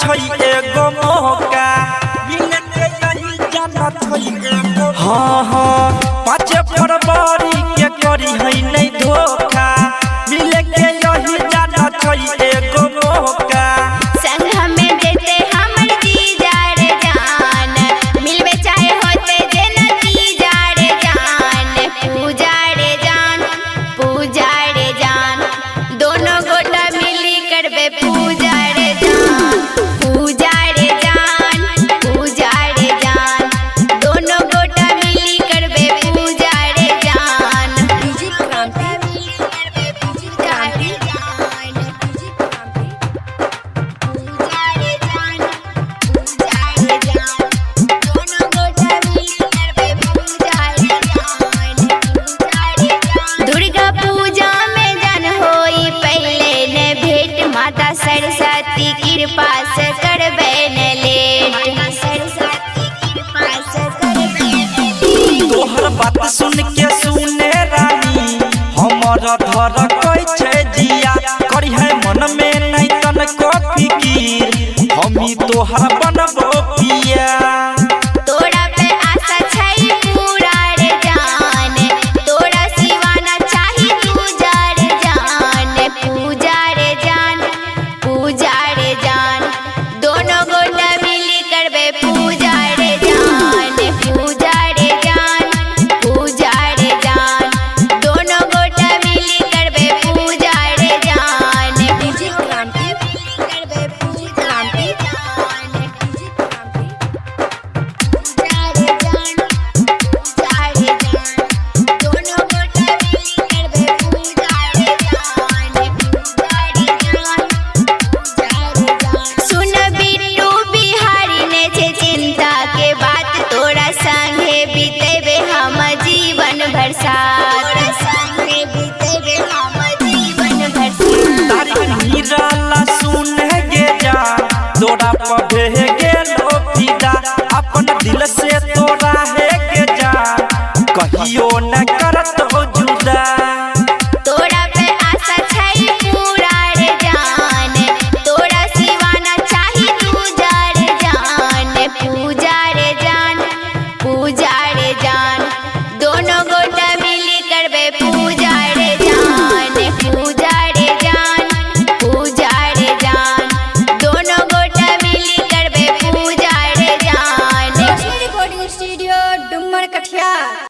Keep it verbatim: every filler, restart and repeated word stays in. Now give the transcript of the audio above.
छई एगो मौका मिले के यही जाना छई एगो हाँ हाँ पाँच फरवरी के करी है नहीं धोखा मिले के यही जाना छई एगो मौका संग हमें देते हमर जीजा रे जान मिलबे चाहे होते जे नती जा रे जान पूजा रे जान पूजा रे जान दोनों गोटा मिली करबे पूजा रे जान पूजा रे जान पूजा रे जान दोनों गोटा मिली करबे पूजा रे जान डीजे क्रांति मिली करबे पूजा रे जान पूजा रे जान पूजा रे जान दोनों गोटा मिली करबे पूजा रे जान पूजा रे जान दुर्गा पूजा में जन होई पहले ने भेंट माता सरस्वती कृपा से करबे न लेट सरस्वती कृपा से करबे न लेट तोहर बात सुन के सुने रानी हमर धर कई छे जिया करी है मन में नहीं तन को फिकीर हमी तोहर बनबो पिया तोरा पे आशा छै पूरा रे जान तोरा सिवाना चाही पूजा रे जान पूजा रे जान पूजा रे जान दोनों गोटा मिली करबे पूजा रे जान पूजा रे जान पूजा रे जान दोनों गोटा मिली करबे पूजा रे जान डीजे क्रांति करबे पूजा रे जान डीजे क्रांति पूजा रे जान पूजा रे जान दोनों गोटा मिली करबे पूजा रे जान पूजा रे जान पूजा रे जान सुन बिट्टू बिहारी ने जे चिंता के बात तोरा संगे बीतेबे हम जीवन भर साथ तोरा संगे बीतेबे हम जीवन भर साथ तारी निराला सुने गे जा तोरा पढ़े गेलो फिदा अपन दिल से तोरा है के जा कहियो न करत हो जुदा तोरा पे आशा छै पूरा रे जान तोरा सिवाना चाही पूजा रे जान पूजा रे जान पूजा रे जान दोनों गोटा मिली करबे पूजा रे जान पूजा रे जान पूजा रे जान दोनों गोटा मिली करबे पूजा रे जान रिकॉर्डिंग स्टूडियो डुमर कठिया।